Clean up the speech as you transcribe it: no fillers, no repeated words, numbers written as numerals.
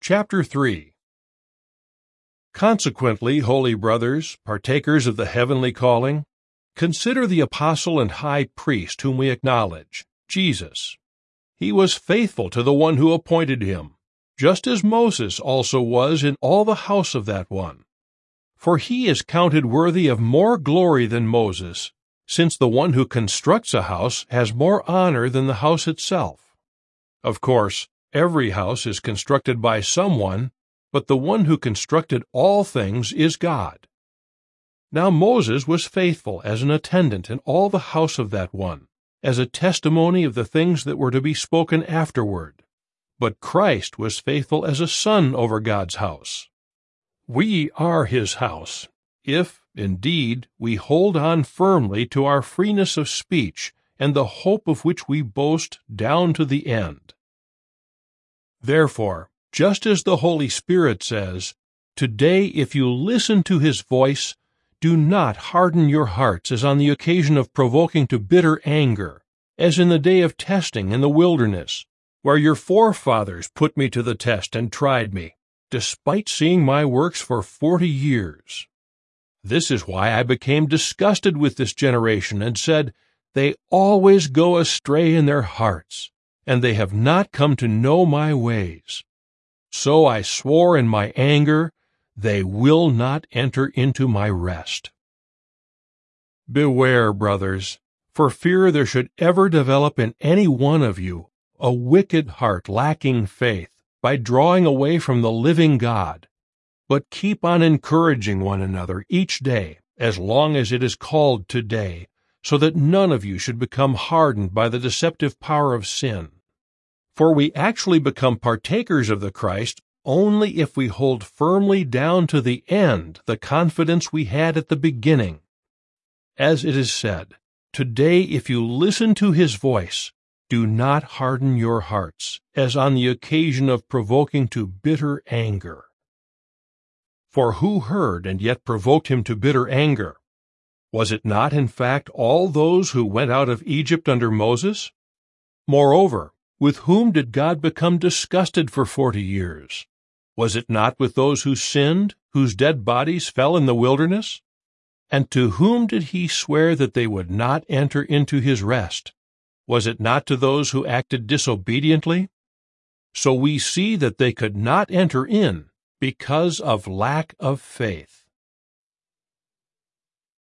Chapter 3. Consequently, holy brothers, partakers of the heavenly calling, consider the apostle and high priest whom we acknowledge, Jesus. He was faithful to the one who appointed him, just as Moses also was in all the house of that one. For he is counted worthy of more glory than Moses, since the one who constructs a house has more honor than the house itself. Of course, every house is constructed by someone, but the one who constructed all things is God. Now Moses was faithful as an attendant in all the house of that one, as a testimony of the things that were to be spoken afterward. But Christ was faithful as a son over God's house. We are his house, if, indeed, we hold on firmly to our freeness of speech and the hope of which we boast down to the end. Therefore, just as the Holy Spirit says, "Today, if you listen to his voice, do not harden your hearts as on the occasion of provoking to bitter anger, as in the day of testing in the wilderness, where your forefathers put me to the test and tried me, despite seeing my works for 40 years. This is why I became disgusted with this generation and said, 'They always go astray in their hearts, and they have not come to know my ways.' So I swore in my anger, 'They will not enter into my rest.' Beware, brothers, for fear there should ever develop in any one of you a wicked heart lacking faith, by drawing away from the living God. But keep on encouraging one another each day, as long as it is called today, so that none of you should become hardened by the deceptive power of sin. For we actually become partakers of the Christ only if we hold firmly down to the end the confidence we had at the beginning. As it is said, 'Today if you listen to his voice, do not harden your hearts, as on the occasion of provoking to bitter anger.' For who heard and yet provoked him to bitter anger? Was it not, in fact, all those who went out of Egypt under Moses? Moreover, with whom did God become disgusted for 40 years? Was it not with those who sinned, whose dead bodies fell in the wilderness? And to whom did he swear that they would not enter into his rest? Was it not to those who acted disobediently? So we see that they could not enter in because of lack of faith.